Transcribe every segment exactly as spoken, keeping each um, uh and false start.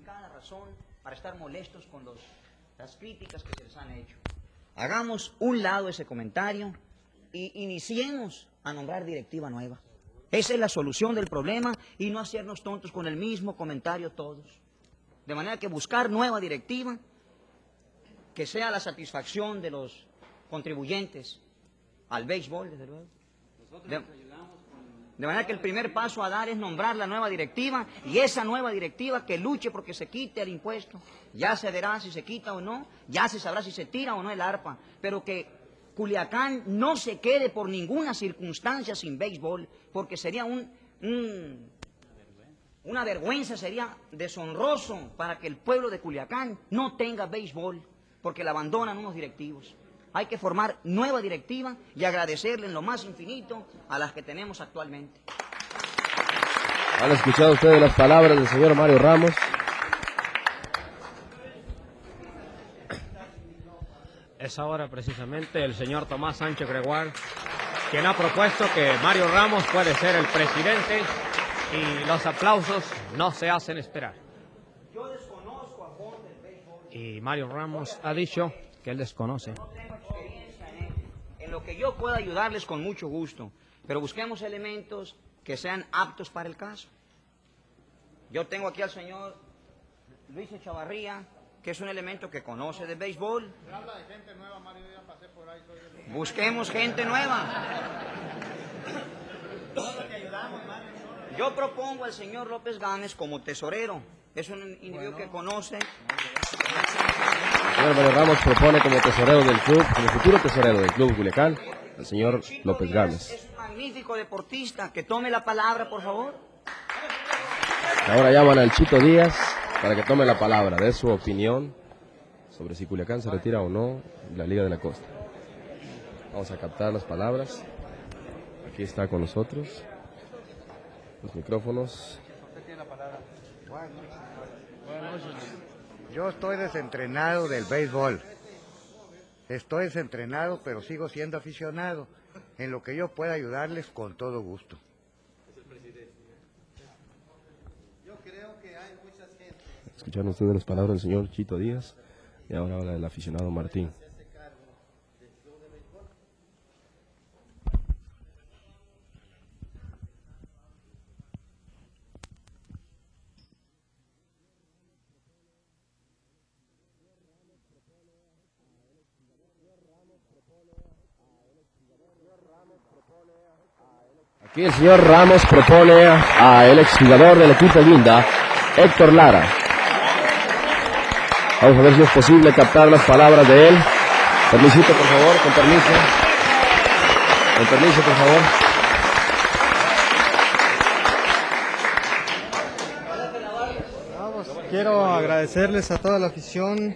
justificada razón para estar molestos con los, las críticas que se les han hecho. Hagamos un lado ese comentario y iniciemos a nombrar directiva nueva. Esa es la solución del problema y no hacernos tontos con el mismo comentario todos. De manera que buscar nueva directiva que sea la satisfacción de los contribuyentes al béisbol, desde luego. De, de manera que el primer paso a dar es nombrar la nueva directiva y esa nueva directiva que luche porque se quite el impuesto. Ya se verá si se quita o no, ya se sabrá si se tira o no el arpa, pero que Culiacán no se quede por ninguna circunstancia sin béisbol, porque sería un, un, una vergüenza, sería deshonroso para que el pueblo de Culiacán no tenga béisbol, porque la abandonan unos directivos. Hay que formar nueva directiva y agradecerle en lo más infinito a las que tenemos actualmente. Han escuchado ustedes las palabras del señor Mario Ramos. Es ahora precisamente el señor Tomás Sánchez Gregoire quien ha propuesto que Mario Ramos puede ser el presidente y los aplausos no se hacen esperar. Yo desconozco a fondo el béisbol. Y Mario Ramos ha dicho que él desconoce. No tengo experiencia en, en lo que yo pueda ayudarles con mucho gusto, pero busquemos elementos que sean aptos para el caso. Yo tengo aquí al señor Luis Echavarría, que es un elemento que conoce de béisbol. Habla de gente nueva, Mario, ya pasé por ahí. Soy de... Busquemos gente nueva. Yo propongo al señor López Gámez como tesorero. Es un individuo bueno. que conoce. El señor Mario Ramos propone como tesorero del club, como futuro tesorero del club Culiacán, el señor López Gámez. Es un magnífico deportista. Que tome la palabra, por favor. Ahora llaman al Chito Díaz para que tome la palabra, de su opinión sobre si Culiacán se retira o no de la Liga de la Costa. Vamos a captar las palabras. Aquí está con nosotros los micrófonos. Yo estoy desentrenado del béisbol. Estoy desentrenado, pero sigo siendo aficionado. En lo que yo pueda ayudarles, con todo gusto. Escucharon ustedes las palabras del señor Chito Díaz y ahora habla del aficionado Martín. Aquí el señor Ramos propone a el exjugador del equipo Guinda, Héctor Lara. Vamos a ver si es posible captar las palabras de él. Permisito, por favor, con permiso. Con permiso, por favor. Vamos, quiero agradecerles a toda la afición,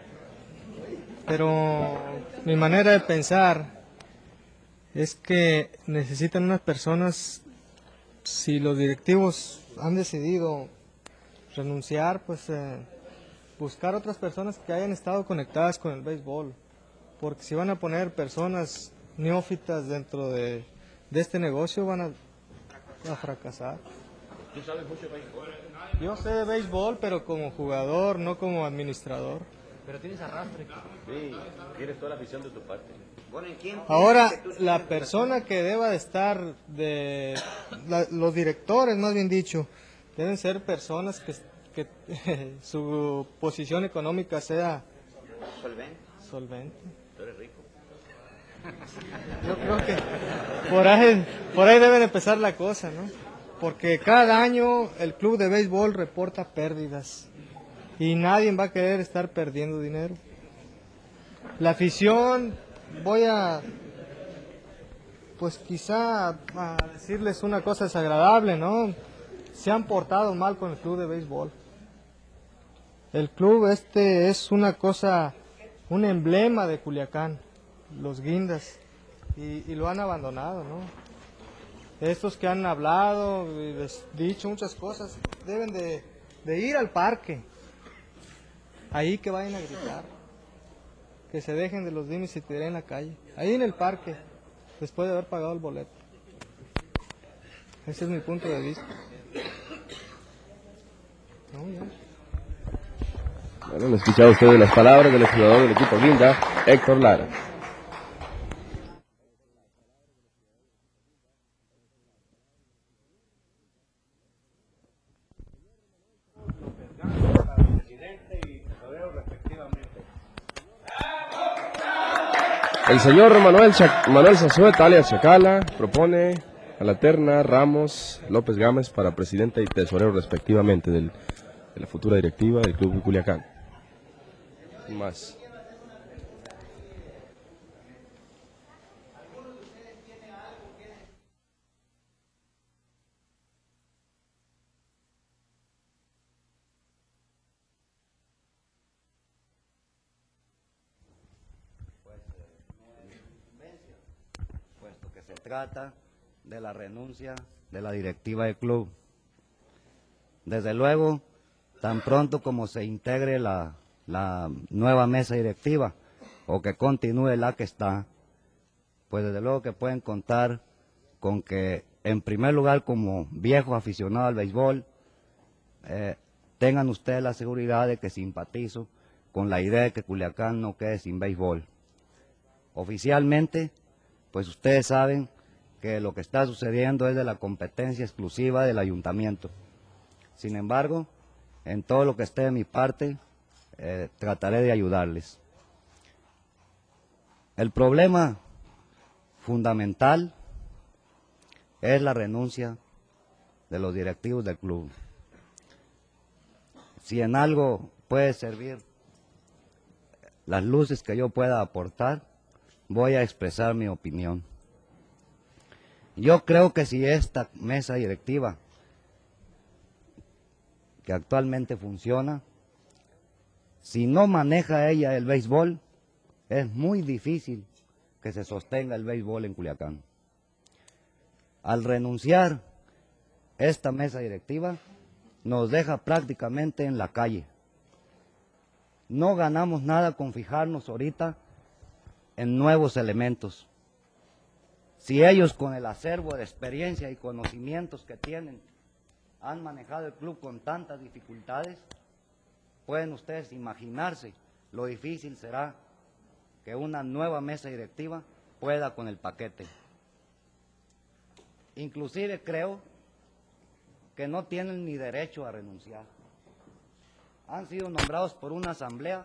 pero mi manera de pensar es que necesitan unas personas, si los directivos han decidido renunciar, pues eh, buscar otras personas que hayan estado conectadas con el béisbol, porque si van a poner personas neófitas dentro de, de este negocio van a, a fracasar. ¿Tú sabes mucho de béisbol? Yo sé de béisbol, pero como jugador, no como administrador. Pero tienes arrastre. Sí, tienes toda la afición de tu parte. Ahora, la persona que deba de estar, de la, los directores, más bien dicho, deben ser personas que, que su posición económica sea solvente. solvente. Tú eres rico. Yo creo que por ahí, por ahí debe de empezar la cosa, ¿no? Porque cada año el club de béisbol reporta pérdidas y nadie va a querer estar perdiendo dinero. La afición, voy a, pues quizá a decirles una cosa desagradable, ¿no? Se han portado mal con el club de béisbol. El club este es una cosa, un emblema de Culiacán, los Guindas, y, y lo han abandonado, ¿no? Estos que han hablado y les dicho muchas cosas, deben de, de ir al parque, ahí que vayan a gritar, que se dejen de los dimes y tiren en la calle, ahí en el parque, después de haber pagado el boleto. Ese es mi punto de vista. No, ya. Bueno, han escuchado ustedes las palabras del jugador del equipo Guinda, Héctor Lara. El señor Manuel, Chac Manuel Zazueta, alias Chacala, propone a la terna Ramos López Gámez para presidente y tesorero respectivamente del, de la futura directiva del Club de Culiacán. Sin más. Puesto que se trata de la renuncia de la directiva del club. Desde luego, tan pronto como se integre la, la nueva mesa directiva o que continúe la que está, pues desde luego que pueden contar con que, en primer lugar, como viejo aficionado al béisbol, eh, tengan ustedes la seguridad de que simpatizo con la idea de que Culiacán no quede sin béisbol. Oficialmente, pues ustedes saben que lo que está sucediendo es de la competencia exclusiva del ayuntamiento. Sin embargo, en todo lo que esté de mi parte, eh, trataré de ayudarles. El problema fundamental es la renuncia de los directivos del club. Si en algo puede servir las luces que yo pueda aportar, voy a expresar mi opinión. Yo creo que si esta mesa directiva, que actualmente funciona, si no maneja ella el béisbol, es muy difícil que se sostenga el béisbol en Culiacán. Al renunciar esta mesa directiva, nos deja prácticamente en la calle. No ganamos nada con fijarnos ahorita en nuevos elementos. Si ellos, con el acervo de experiencia y conocimientos que tienen, han manejado el club con tantas dificultades, pueden ustedes imaginarse lo difícil será que una nueva mesa directiva pueda con el paquete. Inclusive creo que no tienen ni derecho a renunciar. Han sido nombrados por una asamblea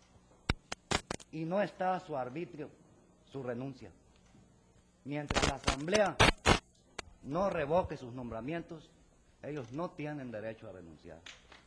y no está a su arbitrio su renuncia. Mientras la asamblea no revoque sus nombramientos, ellos no tienen derecho a renunciar.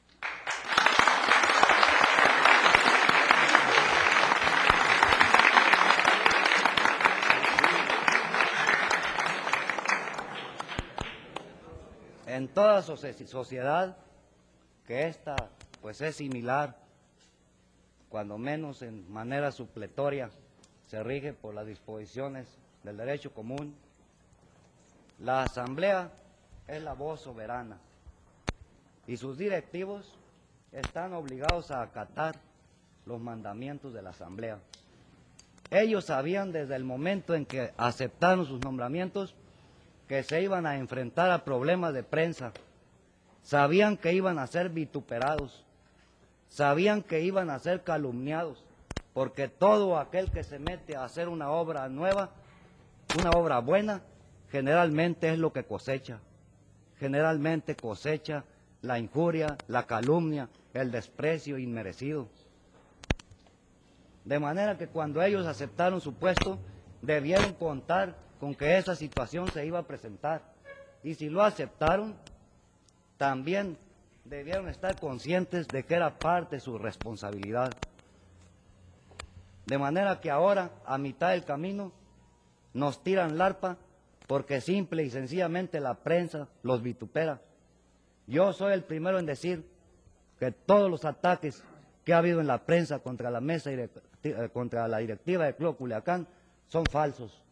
En toda sociedad, que esta pues es similar, cuando menos en manera supletoria, se rige por las disposiciones del derecho común, la asamblea es la voz soberana y sus directivos están obligados a acatar los mandamientos de la asamblea. Ellos sabían desde el momento en que aceptaron sus nombramientos que se iban a enfrentar a problemas de prensa, sabían que iban a ser vituperados, sabían que iban a ser calumniados, porque todo aquel que se mete a hacer una obra nueva, una obra buena, generalmente es lo que cosecha. Generalmente cosecha la injuria, la calumnia, el desprecio inmerecido. De manera que cuando ellos aceptaron su puesto, debieron contar con que esa situación se iba a presentar. Y si lo aceptaron, también debieron estar conscientes de que era parte de su responsabilidad. De manera que ahora, a mitad del camino, nos tiran la arpa porque simple y sencillamente la prensa los vitupera. Yo soy el primero en decir que todos los ataques que ha habido en la prensa contra la mesa directiva, contra la directiva del Club Culiacán son falsos.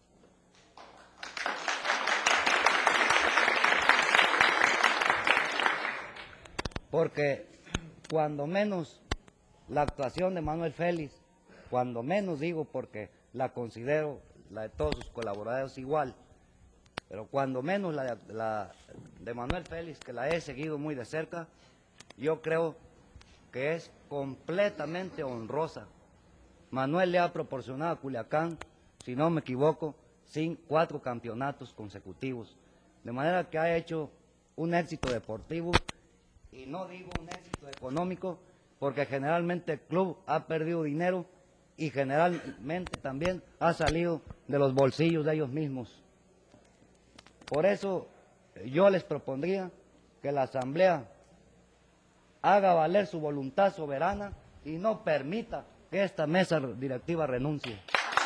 Porque cuando menos la actuación de Manuel Félix, cuando menos digo porque la considero la de todos sus colaboradores igual, pero cuando menos la de, la de Manuel Félix, que la he seguido muy de cerca, yo creo que es completamente honrosa. Manuel le ha proporcionado a Culiacán, si no me equivoco, cinco, cuatro campeonatos consecutivos. De manera que ha hecho un éxito deportivo, y no digo un éxito económico, porque generalmente el club ha perdido dinero y generalmente también ha salido de los bolsillos de ellos mismos. Por eso yo les propondría que la Asamblea haga valer su voluntad soberana y no permita que esta mesa directiva renuncie.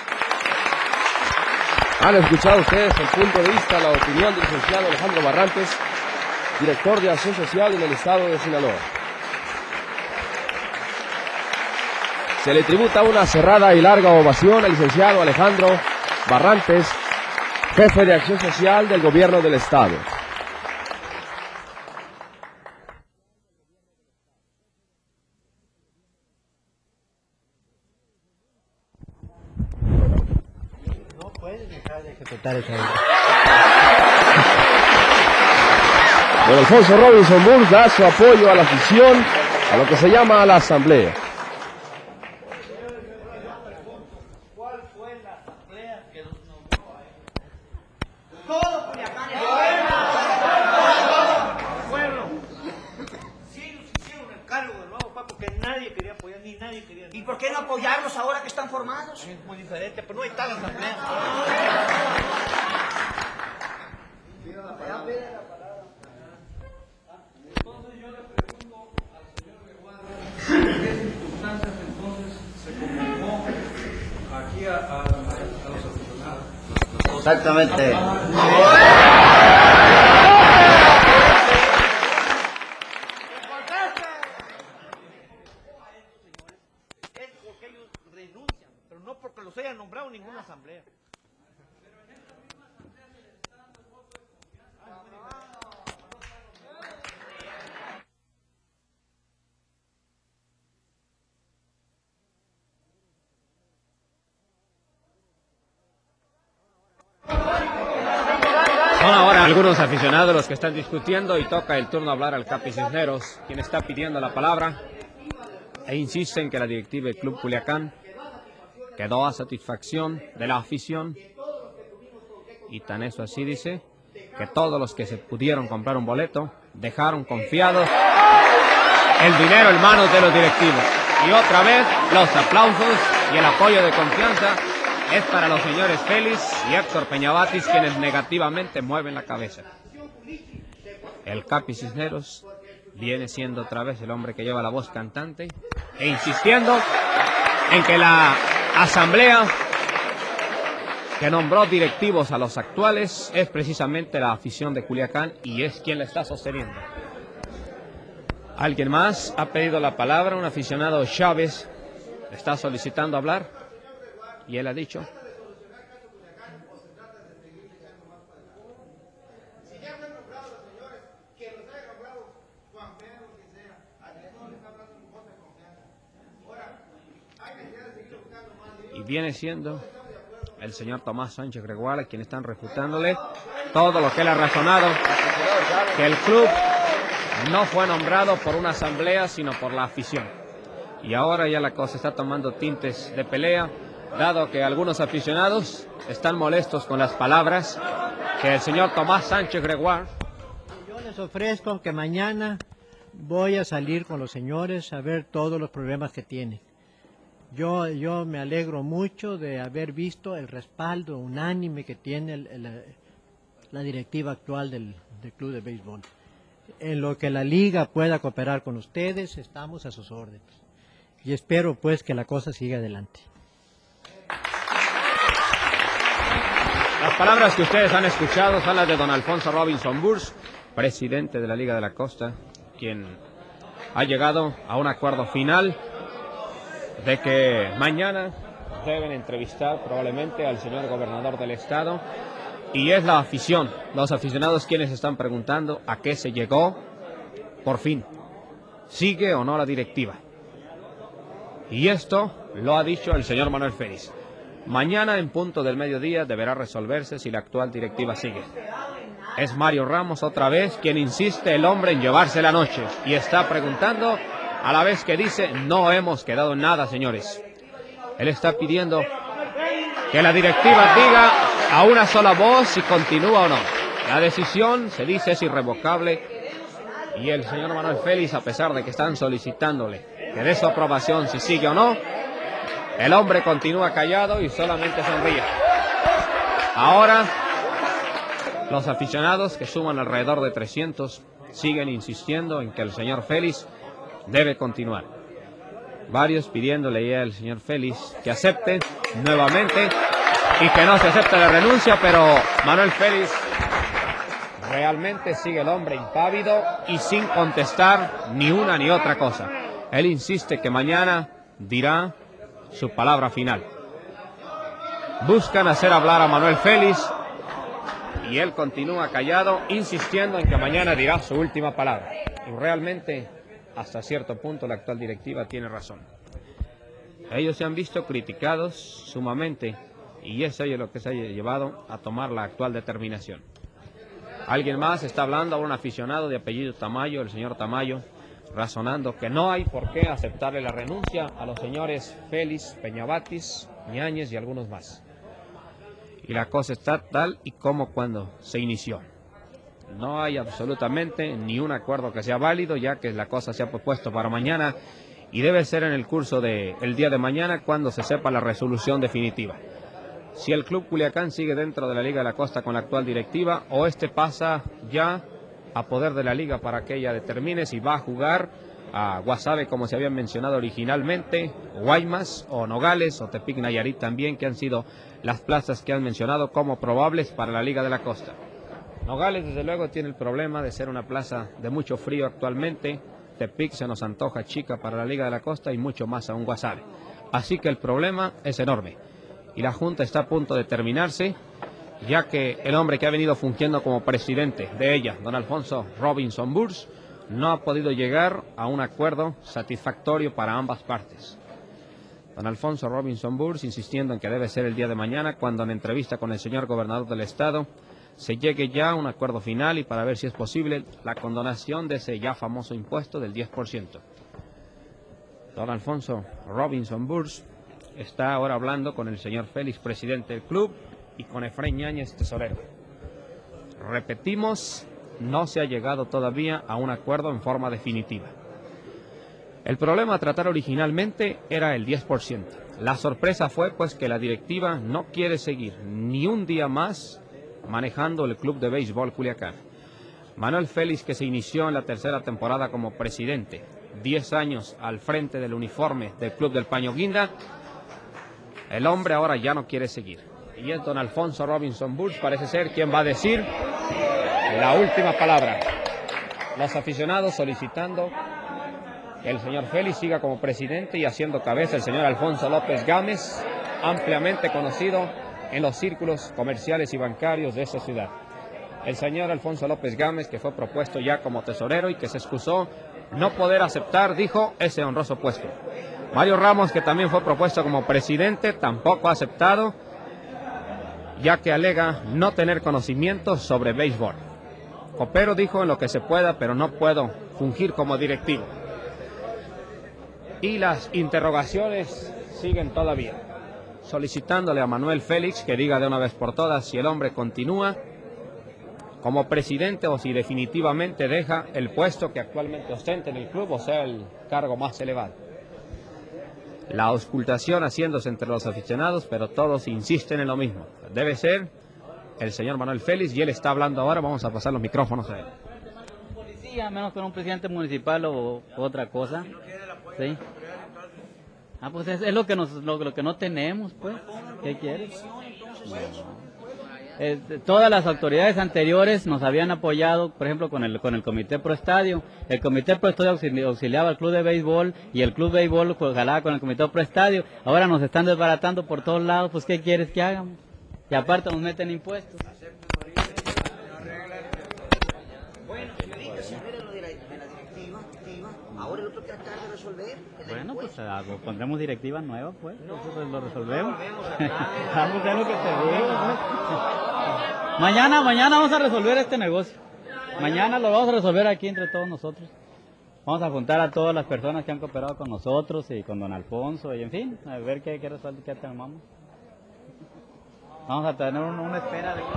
Han escuchado ustedes el punto de vista, la opinión del licenciado Alejandro Barrantes, director de Acción Social en el estado de Sinaloa. Se le tributa una cerrada y larga ovación al licenciado Alejandro Barrantes, jefe de Acción Social del gobierno del estado. No puedes dejar de ejecutar esa obra. Don Alfonso Robinson Burns da su apoyo a la afición, a lo que se llama la asamblea. ¿Cuál fue la asamblea que los nombró a ellos? Todo Culiacán es Pueblo. Sí nos hicieron el cargo del nuevo papo que nadie quería apoyar, ni nadie quería. ¿Y por qué no apoyarlos ahora que están formados? Es muy diferente, pero no hay tal asamblea. Entonces yo le pregunto al señor Gregual, ¿en qué circunstancias entonces se convocó aquí a, a, a los aficionados? Exactamente. Es porque ellos renuncian, pero no porque los hayan nombrado en ninguna asamblea. Son ahora algunos aficionados los que están discutiendo y toca el turno hablar al Capi Cisneros, quien está pidiendo la palabra e insiste en que la directiva del Club Culiacán quedó a satisfacción de la afición, y tan eso así dice que todos los que se pudieron comprar un boleto dejaron confiados el dinero en manos de los directivos. Y otra vez los aplausos y el apoyo de confianza es para los señores Félix y Héctor Peñabatis, quienes negativamente mueven la cabeza. El Capi Cisneros viene siendo otra vez el hombre que lleva la voz cantante e insistiendo en que la asamblea que nombró directivos a los actuales es precisamente la afición de Culiacán y es quien la está sosteniendo. ¿Alguien más ha pedido la palabra? Un aficionado Chávez está solicitando hablar. Y él ha dicho. Y viene siendo el señor Tomás Sánchez Gregual, a quien están refutándole todo lo que él ha razonado, que el club no fue nombrado por una asamblea, sino por la afición. Y ahora ya la cosa está tomando tintes de pelea, dado que algunos aficionados están molestos con las palabras que el señor Tomás Sánchez Gregual. Yo les ofrezco que mañana voy a salir con los señores a ver todos los problemas que tienen. Yo, yo me alegro mucho de haber visto el respaldo unánime que tiene el, el, la directiva actual del, del Club de Béisbol. En lo que la liga pueda cooperar con ustedes, estamos a sus órdenes. Y espero pues que la cosa siga adelante. Las palabras que ustedes han escuchado son las de don Alfonso Robinson Burns, presidente de la Liga de la Costa, quien ha llegado a un acuerdo final de que mañana deben entrevistar probablemente al señor gobernador del estado, y es la afición, los aficionados quienes están preguntando a qué se llegó por fin, sigue o no la directiva. Y esto lo ha dicho el señor Manuel Félix. Mañana en punto del mediodía deberá resolverse si la actual directiva sigue. Es Mario Ramos otra vez quien insiste el hombre en llevarse la noche y está preguntando a la vez que dice, no hemos quedado en nada, señores. Él está pidiendo que la directiva diga a una sola voz si continúa o no. La decisión, se dice, es irrevocable y el señor Manuel Félix, a pesar de que están solicitándole que dé su aprobación si sigue o no, el hombre continúa callado y solamente sonríe. Ahora, los aficionados, que suman alrededor de trescientos, siguen insistiendo en que el señor Félix debe continuar. Varios pidiéndole ya al señor Félix que acepte nuevamente y que no se acepte la renuncia, pero Manuel Félix realmente sigue el hombre impávido y sin contestar ni una ni otra cosa. Él insiste que mañana dirá su palabra final. Buscan hacer hablar a Manuel Félix y él continúa callado, insistiendo en que mañana dirá su última palabra. Y realmente, hasta cierto punto, la actual directiva tiene razón. Ellos se han visto criticados sumamente y es ello lo que se ha llevado a tomar la actual determinación. Alguien más está hablando, un aficionado de apellido Tamayo, el señor Tamayo, razonando que no hay por qué aceptarle la renuncia a los señores Félix, Peñabatis, Ñáñez y algunos más. Y la cosa está tal y como cuando se inició. No hay absolutamente ni un acuerdo que sea válido, ya que la cosa se ha propuesto para mañana y debe ser en el curso del día de mañana cuando se sepa la resolución definitiva. Si el Club Culiacán sigue dentro de la Liga de la Costa con la actual directiva o este pasa ya a poder de la Liga para que ella determine si va a jugar a Guasave como se había mencionado originalmente, Guaymas o Nogales o Tepic Nayarit también, que han sido las plazas que han mencionado como probables para la Liga de la Costa. Nogales desde luego tiene el problema de ser una plaza de mucho frío actualmente, Tepic se nos antoja chica para la Liga de la Costa y mucho más aún Guasave. Así que el problema es enorme y la Junta está a punto de terminarse, ya que el hombre que ha venido fungiendo como presidente de ella, don Alfonso Robinson Burs, no ha podido llegar a un acuerdo satisfactorio para ambas partes. Don Alfonso Robinson Burs insistiendo en que debe ser el día de mañana, cuando en entrevista con el señor gobernador del estado se llegue ya a un acuerdo final y para ver si es posible la condonación de ese ya famoso impuesto del diez por ciento. Don Alfonso Robinson Burs está ahora hablando con el señor Félix, presidente del club, y con Efraín Ñáñez, tesorero. Repetimos, no se ha llegado todavía a un acuerdo en forma definitiva. El problema a tratar originalmente era el diez por ciento. La sorpresa fue pues que la directiva no quiere seguir ni un día más manejando el club de béisbol Culiacán. Manuel Félix, que se inició en la tercera temporada como presidente, diez años al frente del uniforme del club del Paño Guinda, el hombre ahora ya no quiere seguir. Y es don Alfonso Robinson Burs, parece ser quien va a decir la última palabra. Los aficionados solicitando que el señor Félix siga como presidente y haciendo cabeza el señor Alfonso López Gámez, ampliamente conocido en los círculos comerciales y bancarios de esta ciudad. El señor Alfonso López Gámez, que fue propuesto ya como tesorero y que se excusó no poder aceptar, dijo, ese honroso puesto. Mario Ramos, que también fue propuesto como presidente, tampoco ha aceptado, ya que alega no tener conocimiento sobre béisbol. Copero dijo en lo que se pueda, pero no puedo fungir como directivo. Y las interrogaciones siguen todavía, solicitándole a Manuel Félix que diga de una vez por todas si el hombre continúa como presidente o si definitivamente deja el puesto que actualmente ostenta en el club, o sea, el cargo más elevado. La auscultación haciéndose entre los aficionados, pero todos insisten en lo mismo. Debe ser el señor Manuel Félix y él está hablando ahora. Vamos a pasar los micrófonos a él. Un policía, menos con un presidente municipal o otra cosa. ¿Sí? Ah, pues es, es lo que nos, lo, lo que no tenemos, pues. ¿Qué quieres? No. Eh, todas las autoridades anteriores nos habían apoyado, por ejemplo, con el con el Comité Pro Estadio. El Comité Pro Estadio auxili auxiliaba al Club de Béisbol y el Club de Béisbol pues, jalaba con el Comité Pro Estadio. Ahora nos están desbaratando por todos lados, pues ¿qué quieres que hagamos? Y aparte nos meten impuestos. Bueno, señorita, si no era lo de la, de la directiva, directiva, ahora el otro tratar de resolver. Bueno, pues algo, pondremos directiva nueva, pues, entonces lo resolvemos. Vamos a lo que te digo, pues. Mañana, mañana vamos a resolver este negocio. Mañana lo vamos a resolver aquí entre todos nosotros. vamos a juntar a todas las personas que han cooperado con nosotros y con don Alfonso, y en fin, a ver qué, qué resulta que tomamos. Vamos a tener un, una espera de...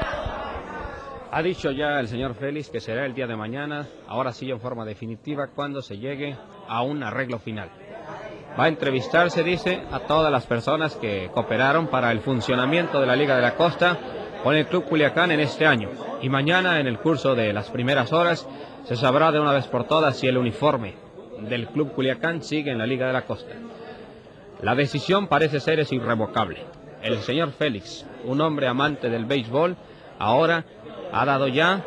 Ha dicho ya el señor Félix que será el día de mañana, ahora sí en forma definitiva, cuando se llegue a un arreglo final. Va a entrevistarse, dice, a todas las personas que cooperaron para el funcionamiento de la Liga de la Costa con el Club Culiacán en este año. Y mañana, en el curso de las primeras horas, se sabrá de una vez por todas si el uniforme del Club Culiacán sigue en la Liga de la Costa. La decisión parece ser es irrevocable. El señor Félix, un hombre amante del béisbol, ahora ha dado ya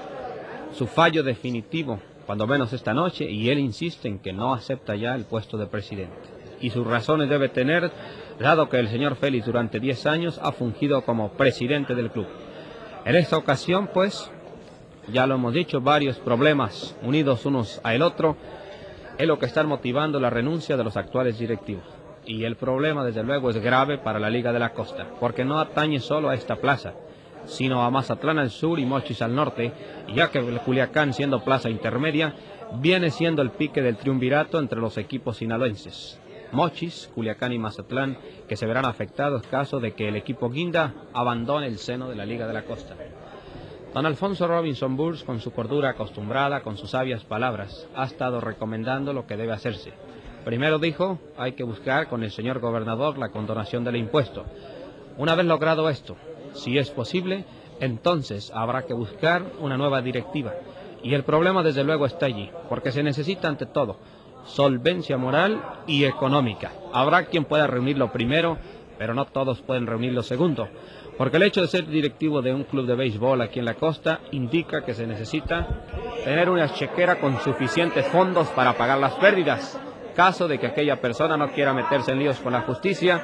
su fallo definitivo, cuando menos esta noche, y él insiste en que no acepta ya el puesto de presidente. Y sus razones debe tener, dado que el señor Félix durante diez años ha fungido como presidente del club. En esta ocasión, pues, ya lo hemos dicho, varios problemas unidos unos al otro es lo que están motivando la renuncia de los actuales directivos. Y el problema, desde luego, es grave para la Liga de la Costa, porque no atañe solo a esta plaza, sino a Mazatlán al sur y Mochis al norte, ya que el Culiacán, siendo plaza intermedia, viene siendo el pique del triunvirato entre los equipos sinaloenses. Mochis, Culiacán y Mazatlán, que se verán afectados caso de que el equipo Guinda abandone el seno de la Liga de la Costa. Don Alfonso Robinson Burs, con su cordura acostumbrada, con sus sabias palabras, ha estado recomendando lo que debe hacerse. Primero dijo, hay que buscar con el señor gobernador la condonación del impuesto. Una vez logrado esto, si es posible, entonces habrá que buscar una nueva directiva. Y el problema desde luego está allí, porque se necesita ante todo solvencia moral y económica. Habrá quien pueda reunirlo primero, pero no todos pueden reunirlo segundo. Porque el hecho de ser directivo de un club de béisbol aquí en la costa indica que se necesita tener una chequera con suficientes fondos para pagar las pérdidas, caso de que aquella persona no quiera meterse en líos con la justicia.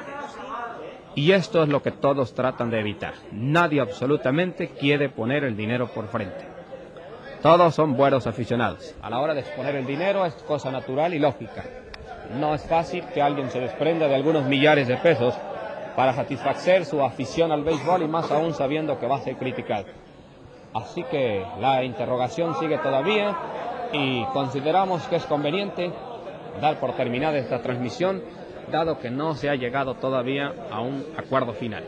Y esto es lo que todos tratan de evitar. Nadie absolutamente quiere poner el dinero por frente. Todos son buenos aficionados. A la hora de exponer el dinero es cosa natural y lógica. No es fácil que alguien se desprenda de algunos millares de pesos para satisfacer su afición al béisbol, y más aún sabiendo que va a ser criticado. Así que la interrogación sigue todavía y consideramos que es conveniente dar por terminada esta transmisión, dado que no se ha llegado todavía a un acuerdo final.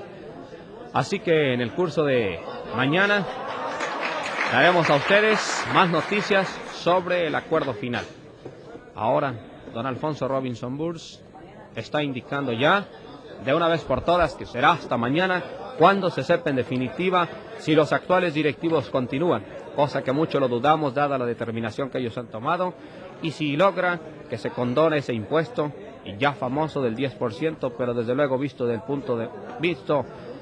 Así que en el curso de mañana daremos a ustedes más noticias sobre el acuerdo final. Ahora, don Alfonso Robinson Burs está indicando ya de una vez por todas que será hasta mañana cuando se sepa en definitiva si los actuales directivos continúan, cosa que mucho lo dudamos dada la determinación que ellos han tomado, y si logra que se condone ese impuesto ya famoso del diez por ciento, pero desde luego visto del punto de visto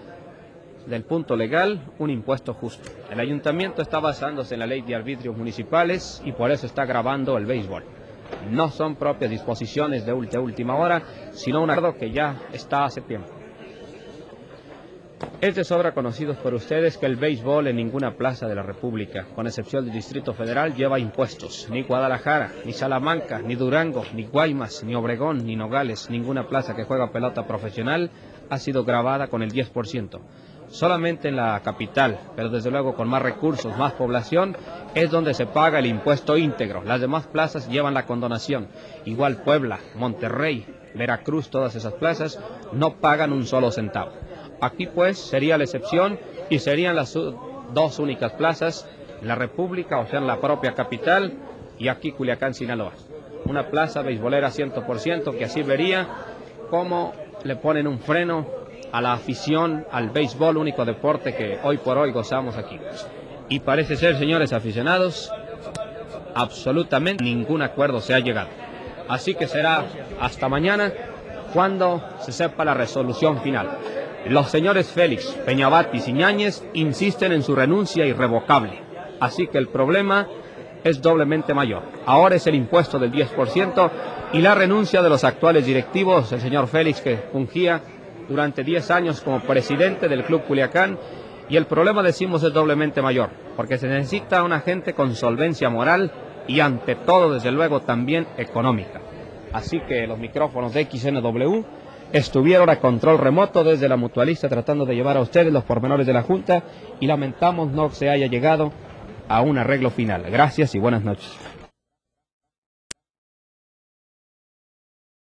del punto legal, un impuesto justo. El ayuntamiento está basándose en la ley de arbitrios municipales y por eso está grabando el béisbol. No son propias disposiciones de última hora, sino un acuerdo que ya está hace tiempo. Es de sobra conocido por ustedes que el béisbol en ninguna plaza de la República, con excepción del Distrito Federal, lleva impuestos. Ni Guadalajara, ni Salamanca, ni Durango, ni Guaymas, ni Obregón, ni Nogales, ninguna plaza que juega pelota profesional ha sido grabada con el diez por ciento. Solamente en la capital, pero desde luego con más recursos, más población, es donde se paga el impuesto íntegro. Las demás plazas llevan la condonación. Igual Puebla, Monterrey, Veracruz, todas esas plazas no pagan un solo centavo. Aquí pues sería la excepción y serían las dos únicas plazas en la República, o sea en la propia capital, y aquí Culiacán, Sinaloa. Una plaza beisbolera cien por ciento que así vería cómo le ponen un freno a la afición al béisbol, único deporte que hoy por hoy gozamos aquí. Y parece ser, señores aficionados, absolutamente ningún acuerdo se ha llegado. Así que será hasta mañana cuando se sepa la resolución final. Los señores Félix, Peñabatis y Ñáñez insisten en su renuncia irrevocable. Así que el problema es doblemente mayor. Ahora es el impuesto del diez por ciento y la renuncia de los actuales directivos, el señor Félix, que fungía durante diez años como presidente del Club Culiacán, y el problema, decimos, es doblemente mayor, porque se necesita una gente con solvencia moral y ante todo, desde luego, también económica. Así que los micrófonos de X N W estuvieron a control remoto desde la Mutualista tratando de llevar a ustedes los pormenores de la Junta y lamentamos no se haya llegado a un arreglo final. Gracias y buenas noches.